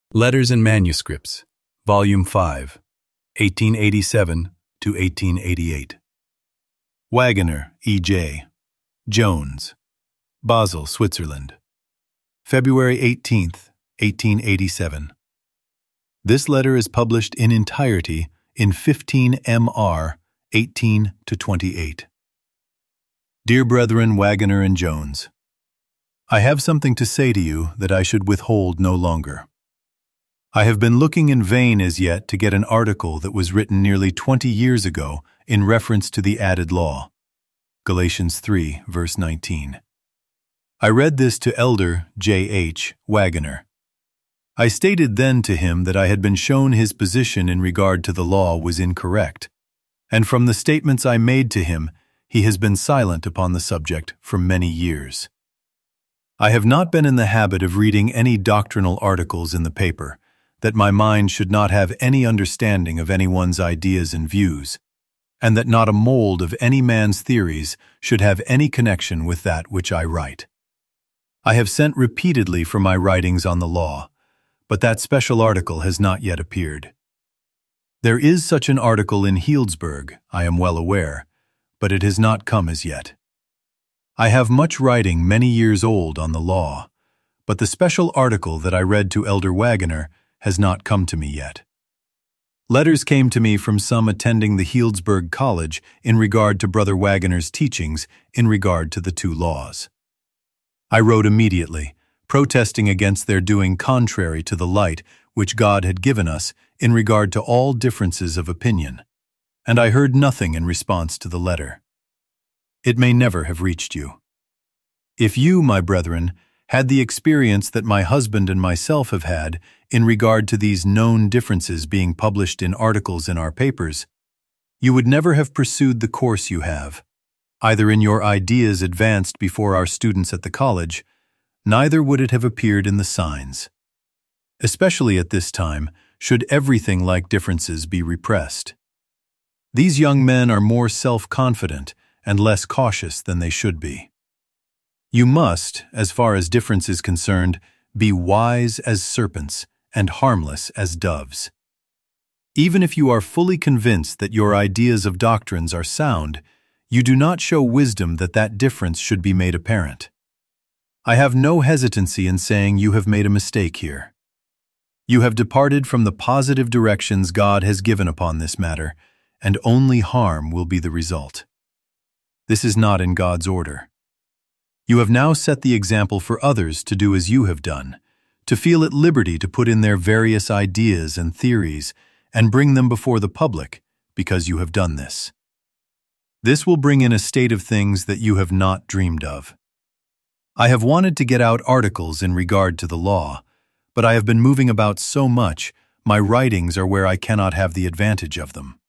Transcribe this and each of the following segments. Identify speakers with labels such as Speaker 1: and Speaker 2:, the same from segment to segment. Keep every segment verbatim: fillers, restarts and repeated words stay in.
Speaker 1: Letters and Manuscripts, Volume five, eighteen eighty-seven to eighteen eighty-eight. Wagoner, E J Jones, Basel, Switzerland. February eighteenth, eighteen eighty-seven. This letter is published in entirety in fifteen M R eighteen to twenty-eight. Dear Brethren Wagoner and Jones, I have something to say to you that I should withhold no longer. I have been looking in vain as yet to get an article that was written nearly twenty years ago in reference to the added law. Galatians three, verse nineteen. I read this to Elder J H Wagoner. I stated then to him that I had been shown his position in regard to the law was incorrect, and from the statements I made to him, he has been silent upon the subject for many years. I have not been in the habit of reading any doctrinal articles in the paper, that my mind should not have any understanding of anyone's ideas and views, and that not a mold of any man's theories should have any connection with that which I write. I have sent repeatedly for my writings on the law, but that special article has not yet appeared. There is such an article in Healdsburg, I am well aware, but it has not come as yet. I have much writing many years old on the law, but the special article that I read to Elder Wagoner has not come to me yet. Letters came to me from some attending the Healdsburg College in regard to Brother Wagoner's teachings in regard to the two laws. I wrote immediately, protesting against their doing contrary to the light which God had given us in regard to all differences of opinion, and I heard nothing in response to the letter. It may never have reached you. If you, my brethren, had the experience that my husband and myself have had in regard to these known differences being published in articles in our papers, you would never have pursued the course you have, either in your ideas advanced before our students at the college, neither would it have appeared in the signs. Especially at this time, should everything like differences be repressed. These young men are more self-confident and less cautious than they should be. You must, as far as difference is concerned, be wise as serpents and harmless as doves. Even if you are fully convinced that your ideas of doctrines are sound, you do not show wisdom that that difference should be made apparent. I have no hesitancy in saying you have made a mistake here. You have departed from the positive directions God has given upon this matter, and only harm will be the result. This is not in God's order. You have now set the example for others to do as you have done, to feel at liberty to put in their various ideas and theories and bring them before the public because you have done this. This will bring in a state of things that you have not dreamed of. I have wanted to get out articles in regard to the law, but I have been moving about so much, my writings are where I cannot have the advantage of them.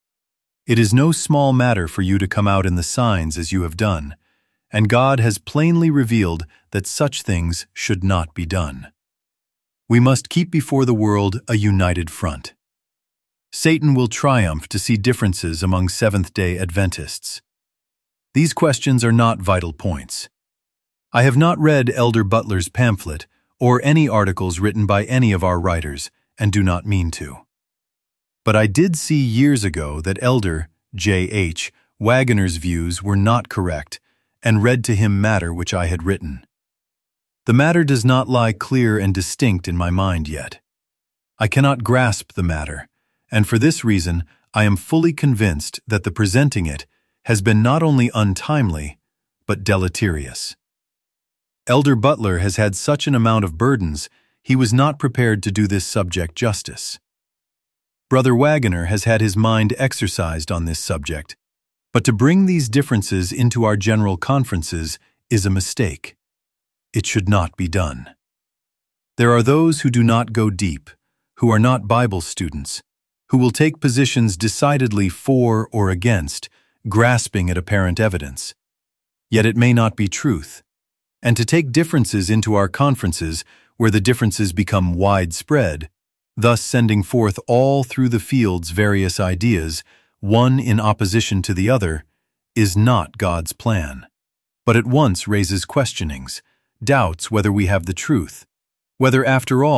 Speaker 1: It is no small matter for you to come out in the signs as you have done, and God has plainly revealed that such things should not be done. We must keep before the world a united front. Satan will triumph to see differences among Seventh-day Adventists. These questions are not vital points. I have not read Elder Butler's pamphlet or any articles written by any of our writers, and do not mean to. But I did see years ago that Elder J H Wagoner's views were not correct, and read to him matter which I had written. The matter does not lie clear and distinct in my mind yet. I cannot grasp the matter, and for this reason I am fully convinced that the presenting it has been not only untimely, but deleterious. Elder Butler has had such an amount of burdens, he was not prepared to do this subject justice. Brother Wagoner has had his mind exercised on this subject, but to bring these differences into our general conferences is a mistake. It should not be done. There are those who do not go deep, who are not Bible students, who will take positions decidedly for or against, grasping at apparent evidence. Yet it may not be truth. And to take differences into our conferences where the differences become widespread, thus sending forth all through the fields various ideas, one in opposition to the other, is not God's plan, but at once raises questionings, doubts whether we have the truth, whether after all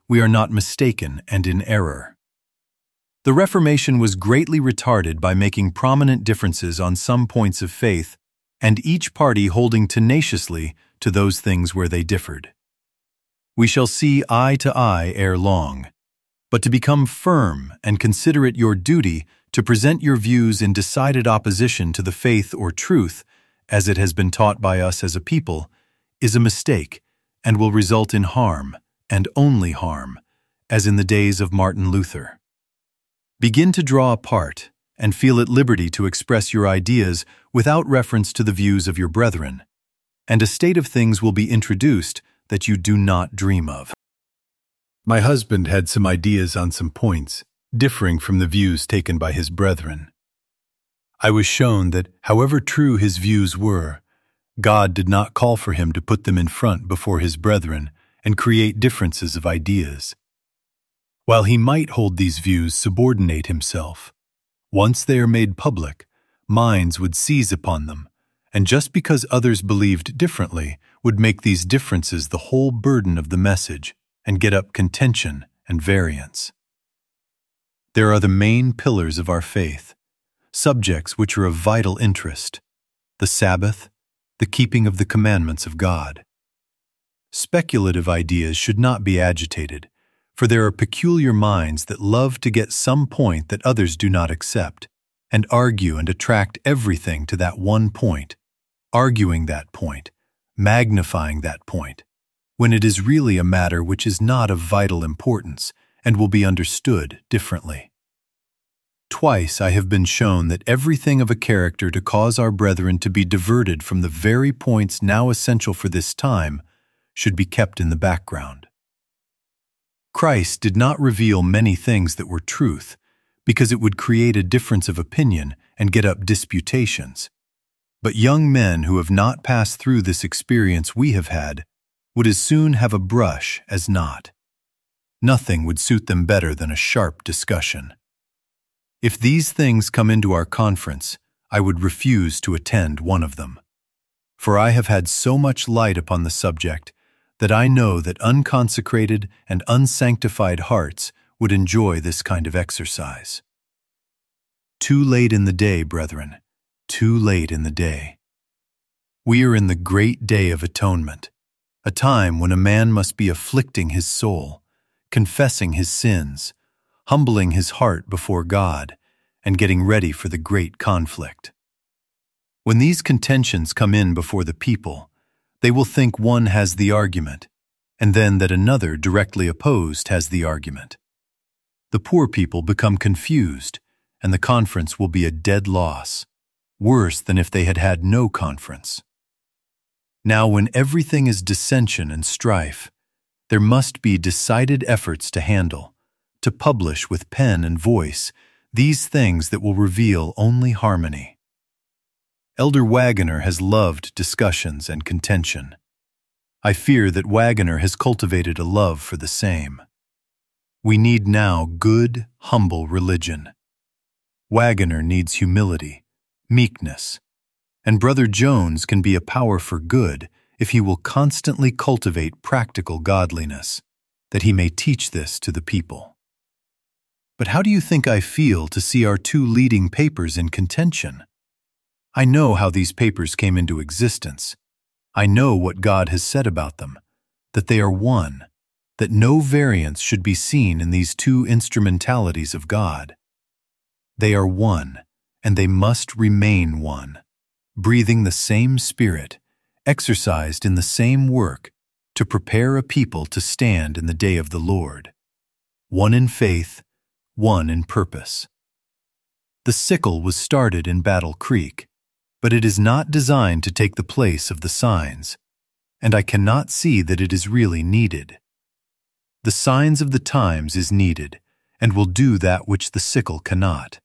Speaker 1: we are not mistaken and in error. The Reformation was greatly retarded by making prominent differences on some points of faith, and each party holding tenaciously to those things where they differed. We shall see eye to eye ere long, but to become firm and consider it your duty to present your views in decided opposition to the faith or truth, as it has been taught by us as a people, is a mistake and will result in harm, and only harm, as in the days of Martin Luther. Begin to draw apart and feel at liberty to express your ideas without reference to the views of your brethren, and a state of things will be introduced that you do not dream of. My husband had some ideas on some points, differing from the views taken by his brethren. I was shown that, however true his views were, God did not call for him to put them in front before his brethren and create differences of ideas. While he might hold these views subordinate himself, once they are made public, minds would seize upon them, and just because others believed differently would make these differences the whole burden of the message and get up contention and variance. There are the main pillars of our faith, subjects which are of vital interest: the Sabbath, the keeping of the commandments of God. Speculative ideas should not be agitated, for there are peculiar minds that love to get some point that others do not accept, and argue and attract everything to that one point, arguing that point, magnifying that point, when it is really a matter which is not of vital importance and will be understood differently. Twice I have been shown that everything of a character to cause our brethren to be diverted from the very points now essential for this time should be kept in the background. Christ did not reveal many things that were truth, because it would create a difference of opinion and get up disputations. But young men who have not passed through this experience we have had would as soon have a brush as not. Nothing would suit them better than a sharp discussion. If these things come into our conference, I would refuse to attend one of them. For I have had so much light upon the subject that I know that unconsecrated and unsanctified hearts would enjoy this kind of exercise. Too late in the day, brethren, too late in the day. We are in the great day of atonement, a time when a man must be afflicting his soul, confessing his sins, humbling his heart before God, and getting ready for the great conflict. When these contentions come in before the people, they will think one has the argument, and then that another directly opposed has the argument. The poor people become confused, and the conference will be a dead loss, worse than if they had had no conference. Now, when everything is dissension and strife, there must be decided efforts to handle, to publish with pen and voice these things that will reveal only harmony. Elder Wagoner has loved discussions and contention. I fear that Wagoner has cultivated a love for the same. We need now good, humble religion. Wagoner needs humility, meekness, and Brother Jones can be a power for good if he will constantly cultivate practical godliness, that he may teach this to the people. But how do you think I feel to see our two leading papers in contention? I know how these papers came into existence. I know what God has said about them, that they are one, that no variance should be seen in these two instrumentalities of God. They are one, and they must remain one, breathing the same Spirit, exercised in the same work, to prepare a people to stand in the day of the Lord, one in faith, one in purpose. The sickle was started in Battle Creek, but it is not designed to take the place of the signs, and I cannot see that it is really needed. The signs of the times is needed, and will do that which the sickle cannot.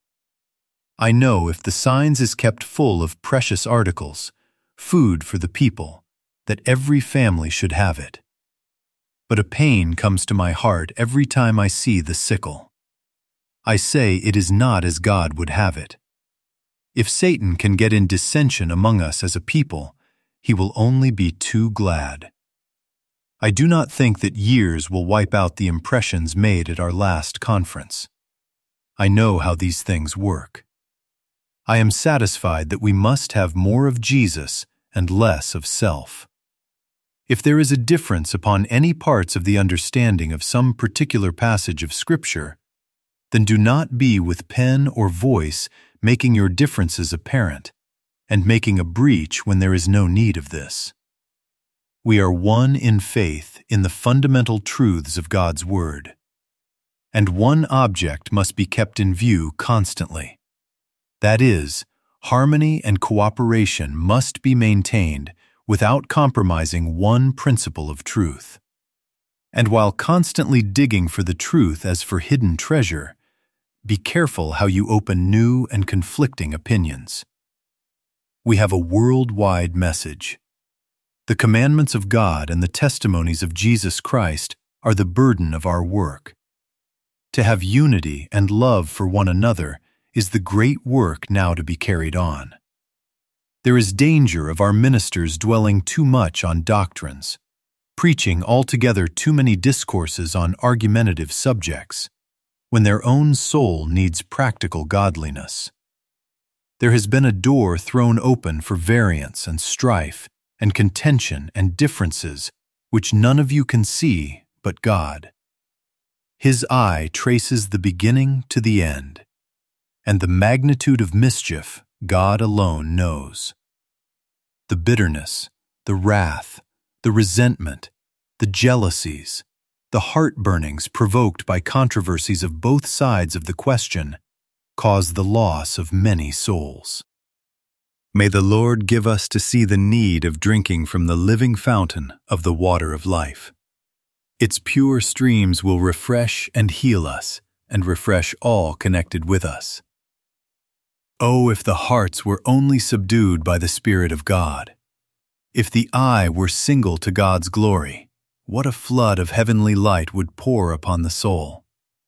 Speaker 1: I know if the signs is kept full of precious articles, food for the people, that every family should have it. But a pain comes to my heart every time I see the sickle. I say it is not as God would have it. If Satan can get in dissension among us as a people, he will only be too glad. I do not think that years will wipe out the impressions made at our last conference. I know how these things work. I am satisfied that we must have more of Jesus and less of self. If there is a difference upon any parts of the understanding of some particular passage of Scripture, then do not be with pen or voice making your differences apparent, and making a breach when there is no need of this. We are one in faith in the fundamental truths of God's Word, and one object must be kept in view constantly. That is, harmony and cooperation must be maintained without compromising one principle of truth. And while constantly digging for the truth as for hidden treasure, be careful how you open new and conflicting opinions. We have a worldwide message. The commandments of God and the testimonies of Jesus Christ are the burden of our work. To have unity and love for one another is the great work now to be carried on. There is danger of our ministers dwelling too much on doctrines, preaching altogether too many discourses on argumentative subjects, when their own soul needs practical godliness. There has been a door thrown open for variance and strife and contention and differences which none of you can see but God. His eye traces the beginning to the end, and the magnitude of mischief God alone knows. The bitterness, the wrath, the resentment, the jealousies, the heartburnings provoked by controversies of both sides of the question cause the loss of many souls. May the Lord give us to see the need of drinking from the living fountain of the water of life. Its pure streams will refresh and heal us, and refresh all connected with us. Oh, if the hearts were only subdued by the Spirit of God! If the eye were single to God's glory, what a flood of heavenly light would pour upon the soul!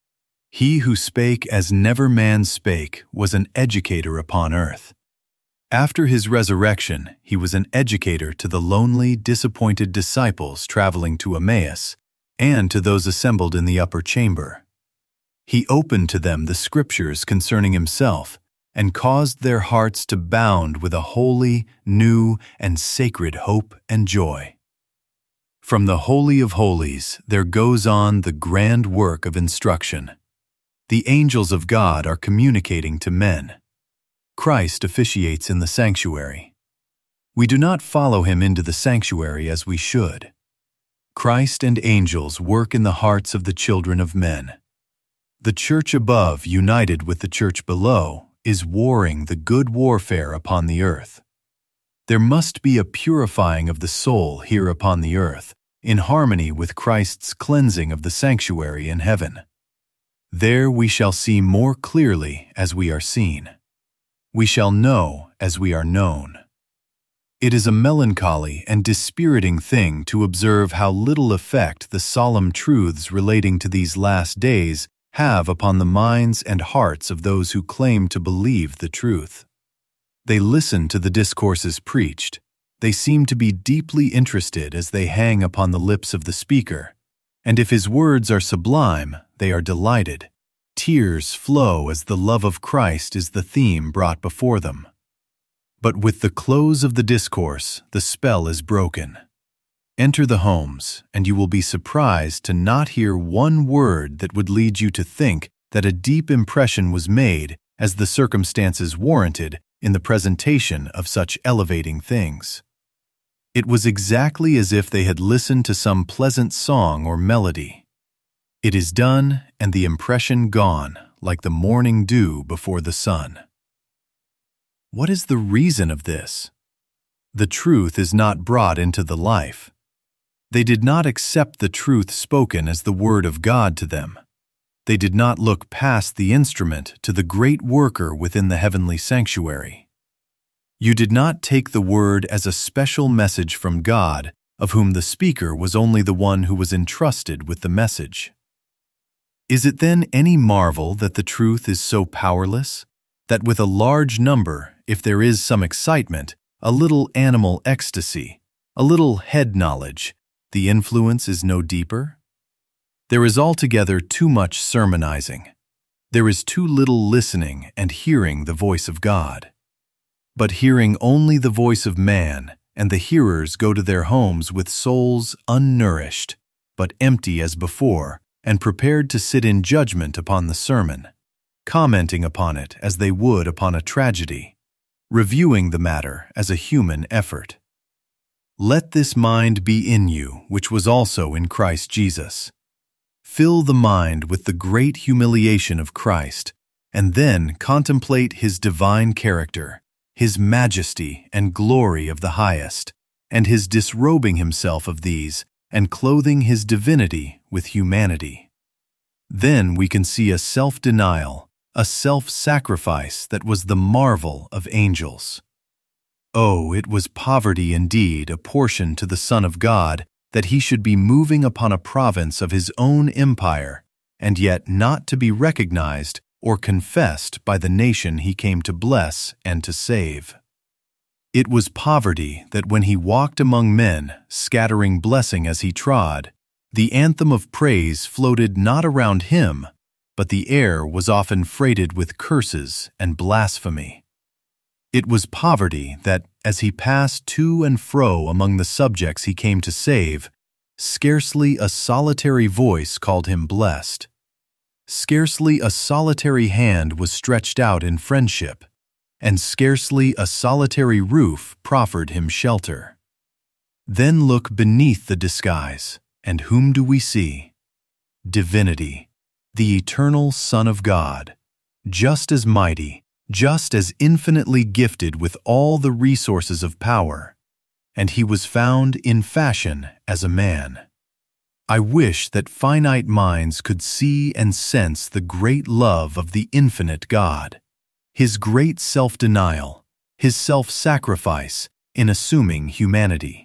Speaker 1: He who spake as never man spake was an educator upon earth. After his resurrection, he was an educator to the lonely, disappointed disciples traveling to Emmaus, and to those assembled in the upper chamber. He opened to them the Scriptures concerning himself, and caused their hearts to bound with a holy, new, and sacred hope and joy. From the Holy of Holies there goes on the grand work of instruction. The angels of God are communicating to men. Christ officiates in the sanctuary. We do not follow him into the sanctuary as we should. Christ and angels work in the hearts of the children of men. The church above, united with the church below, is warring the good warfare upon the earth. There must be a purifying of the soul here upon the earth, in harmony with Christ's cleansing of the sanctuary in heaven. There we shall see more clearly as we are seen. We shall know as we are known. It is a melancholy and dispiriting thing to observe how little effect the solemn truths relating to these last days have upon the minds and hearts of those who claim to believe the truth. They listen to the discourses preached. They seem to be deeply interested as they hang upon the lips of the speaker, and if his words are sublime, they are delighted. Tears flow as the love of Christ is the theme brought before them. But with the close of the discourse, the spell is broken. Enter the homes, and you will be surprised to not hear one word that would lead you to think that a deep impression was made as the circumstances warranted in the presentation of such elevating things. It was exactly as if they had listened to some pleasant song or melody. It is done, and the impression gone, like the morning dew before the sun. What is the reason of this? The truth is not brought into the life. They did not accept the truth spoken as the word of God to them. They did not look past the instrument to the great worker within the heavenly sanctuary. You did not take the word as a special message from God, of whom the speaker was only the one who was entrusted with the message. Is it then any marvel that the truth is so powerless, that with a large number, if there is some excitement, a little animal ecstasy, a little head knowledge, the influence is no deeper? There is altogether too much sermonizing. There is too little listening and hearing the voice of God. But hearing only the voice of man, and the hearers go to their homes with souls unnourished, but empty as before, and prepared to sit in judgment upon the sermon, commenting upon it as they would upon a tragedy, reviewing the matter as a human effort. Let this mind be in you, which was also in Christ Jesus. Fill the mind with the great humiliation of Christ, and then contemplate his divine character, his majesty and glory of the highest, and his disrobing himself of these, and clothing his divinity with humanity. Then we can see a self-denial, a self-sacrifice that was the marvel of angels. Oh, it was poverty indeed apportioned to the Son of God, that he should be moving upon a province of his own empire, and yet not to be recognized or confessed by the nation he came to bless and to save. It was poverty that when he walked among men, scattering blessing as he trod, the anthem of praise floated not around him, but the air was often freighted with curses and blasphemy. It was poverty that, as he passed to and fro among the subjects he came to save, scarcely a solitary voice called him blessed. Scarcely a solitary hand was stretched out in friendship, and scarcely a solitary roof proffered him shelter. Then look beneath the disguise, and whom do we see? Divinity, the eternal Son of God, just as mighty, just as infinitely gifted with all the resources of power, and he was found in fashion as a man. I wish that finite minds could see and sense the great love of the infinite God, his great self-denial, his self-sacrifice in assuming humanity.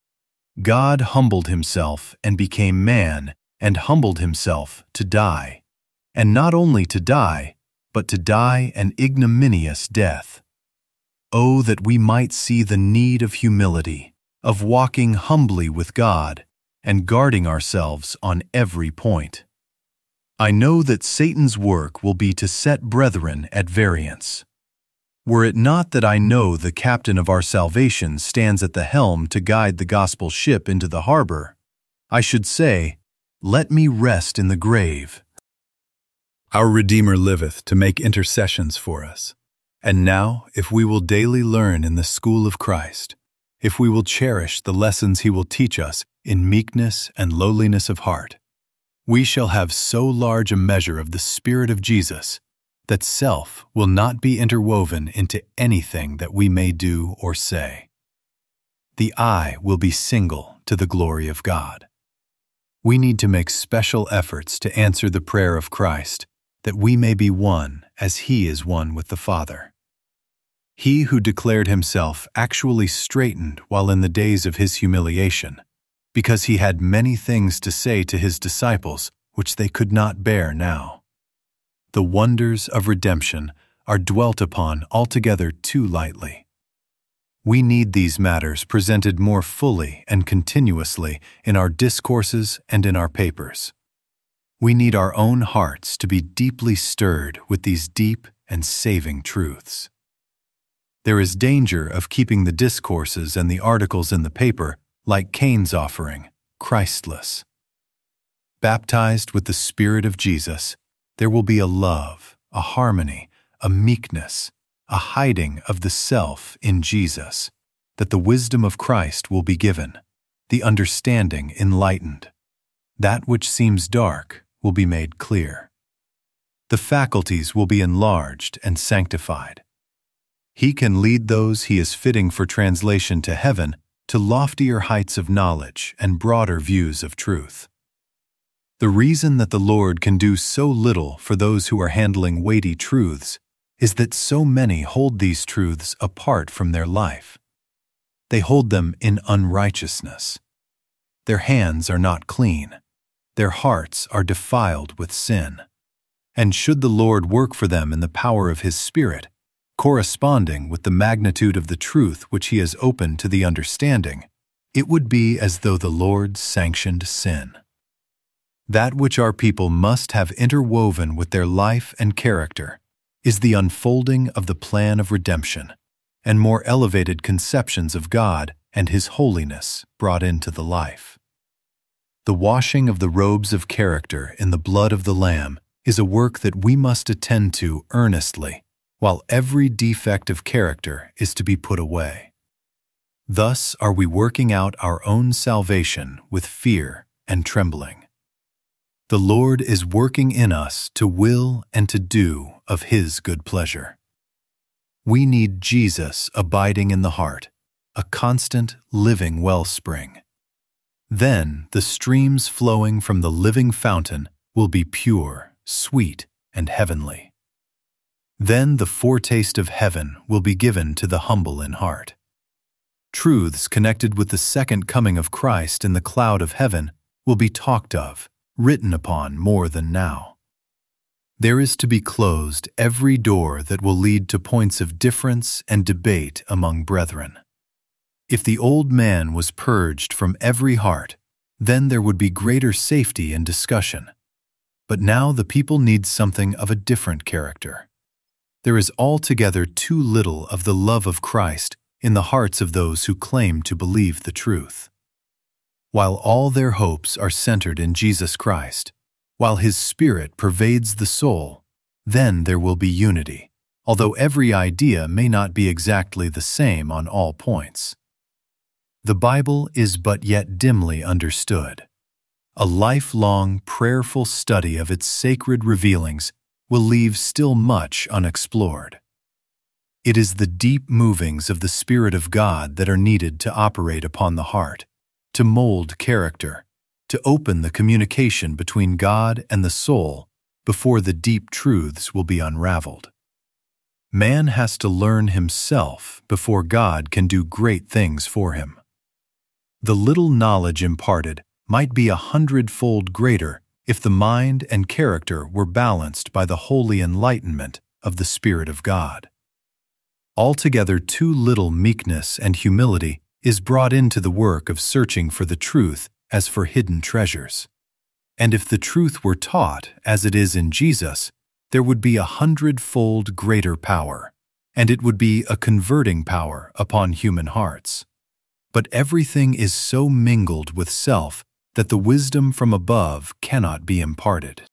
Speaker 1: God humbled himself and became man and humbled himself to die, and not only to die, but to die an ignominious death. Oh, that we might see the need of humility, of walking humbly with God, and guarding ourselves on every point. I know that Satan's work will be to set brethren at variance. Were it not that I know the captain of our salvation stands at the helm to guide the gospel ship into the harbor, I should say, let me rest in the grave. Our Redeemer liveth to make intercessions for us. And now, if we will daily learn in the school of Christ, if we will cherish the lessons he will teach us in meekness and lowliness of heart, we shall have so large a measure of the Spirit of Jesus that self will not be interwoven into anything that we may do or say. The eye will be single to the glory of God. We need to make special efforts to answer the prayer of Christ, that we may be one as he is one with the Father. He who declared himself actually straightened while in the days of his humiliation, because he had many things to say to his disciples which they could not bear now. The wonders of redemption are dwelt upon altogether too lightly. We need these matters presented more fully and continuously in our discourses and in our papers. We need our own hearts to be deeply stirred with these deep and saving truths. There is danger of keeping the discourses and the articles in the paper like Cain's offering, Christless. Baptized with the Spirit of Jesus, there will be a love, a harmony, a meekness, a hiding of the self in Jesus, that the wisdom of Christ will be given, the understanding enlightened. That which seems dark will be made clear. The faculties will be enlarged and sanctified. He can lead those he is fitting for translation to heaven to loftier heights of knowledge and broader views of truth. The reason that the Lord can do so little for those who are handling weighty truths is that so many hold these truths apart from their life. They hold them in unrighteousness. Their hands are not clean. Their hearts are defiled with sin. And should the Lord work for them in the power of his Spirit, corresponding with the magnitude of the truth which he has opened to the understanding, it would be as though the Lord sanctioned sin. That which our people must have interwoven with their life and character is the unfolding of the plan of redemption and more elevated conceptions of God and His holiness brought into the life. The washing of the robes of character in the blood of the Lamb is a work that we must attend to earnestly, while every defect of character is to be put away. Thus are we working out our own salvation with fear and trembling. The Lord is working in us to will and to do of His good pleasure. We need Jesus abiding in the heart, a constant, living wellspring. Then the streams flowing from the living fountain will be pure, sweet, and heavenly. Then the foretaste of heaven will be given to the humble in heart. Truths connected with the second coming of Christ in the cloud of heaven will be talked of, written upon more than now. There is to be closed every door that will lead to points of difference and debate among brethren. If the old man was purged from every heart, then there would be greater safety in discussion. But now the people need something of a different character. There is altogether too little of the love of Christ in the hearts of those who claim to believe the truth. While all their hopes are centered in Jesus Christ, while His Spirit pervades the soul, then there will be unity, although every idea may not be exactly the same on all points. The Bible is but yet dimly understood. A lifelong, prayerful study of its sacred revealings will leave still much unexplored. It is the deep movings of the Spirit of God that are needed to operate upon the heart, to mold character, to open the communication between God and the soul before the deep truths will be unraveled. Man has to learn himself before God can do great things for him. The little knowledge imparted might be a hundredfold greater if the mind and character were balanced by the holy enlightenment of the Spirit of God. Altogether too little meekness and humility is brought into the work of searching for the truth as for hidden treasures. And if the truth were taught as it is in Jesus, there would be a hundredfold greater power, and it would be a converting power upon human hearts. But everything is so mingled with self that the wisdom from above cannot be imparted.